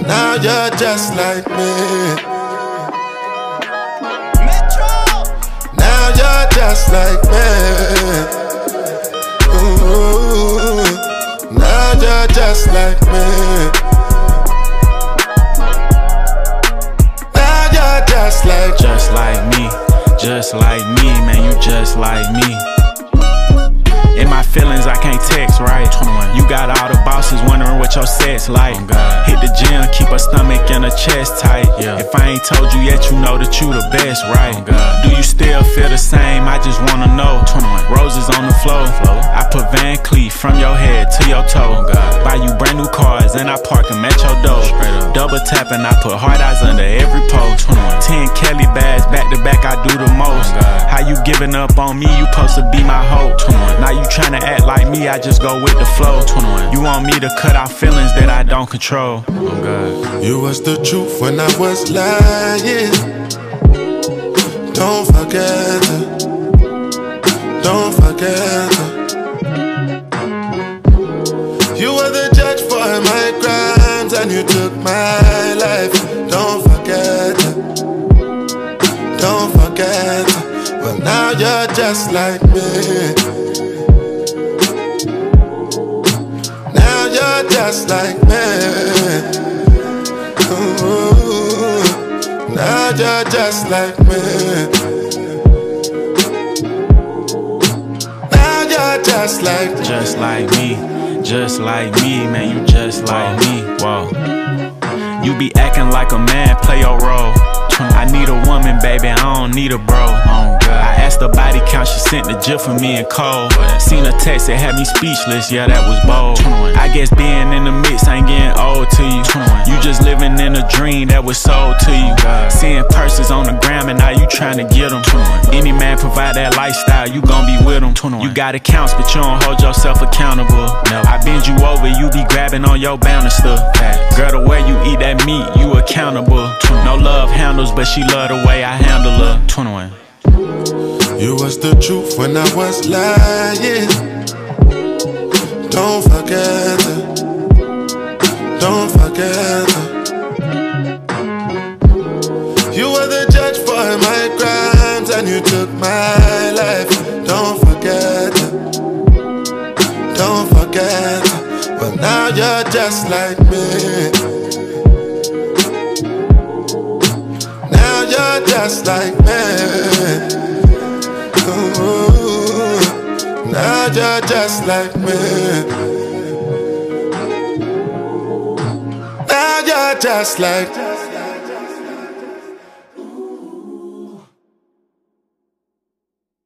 now you're just like me. Now you're just like me. Ooh, now you're just like me. Now you're just like me, man, you just like me. In my feelings, I can't text, right? You got all the bosses wondering what your set's like. Hit the gym, keep a stomach and a chest tight. If I ain't told you yet, you know that you the best, right? Do you still feel the same? I just wanna know. Roses on the floor. I put Van Cleef from your head to your toe. Buy you brand new cars and I park them at your door. Double tapping, I put hard eyes under every post. 10 Kelly bags, back to back, I do the most. How you giving up on me? You supposed to be my hope. Now you tryna act like me, I just go with the flow. You want me to cut out feelings that I don't control. You was the truth when I was lying. Don't forget it. Don't forget it. You were the judge for my crimes and you took my life. Don't forget it. Don't forget it. But now you're just like me. Now you're just like me. Ooh, now you're just like me. Now you're just like me, man, you just like me. Whoa. You be acting like a man, play your role. I need a woman, baby, I don't need a bro. I asked the body count, she sent the gif for me and Cole. Seen a text that had me speechless, yeah, that was bold. I guess being in the mix ain't getting old to you. You just living in a dream that was sold to you. Seeing purses on the gram and now you trying to get them. Any man provide that lifestyle, you gon' be with them. You got accounts, but you don't hold yourself accountable. I bend you over, you be grabbing on your bounty stuff. Girl, the way you eat that meat, you accountable. No love handles, but she love the way I handle her. 21. You was the truth when I was lying. Don't forget it. Don't forget it. You were the judge for my crimes and you took my life. Don't forget it. Don't forget it. But now you're just like me. Now you're just like me. Ooh, now you're just like me. Now you're just like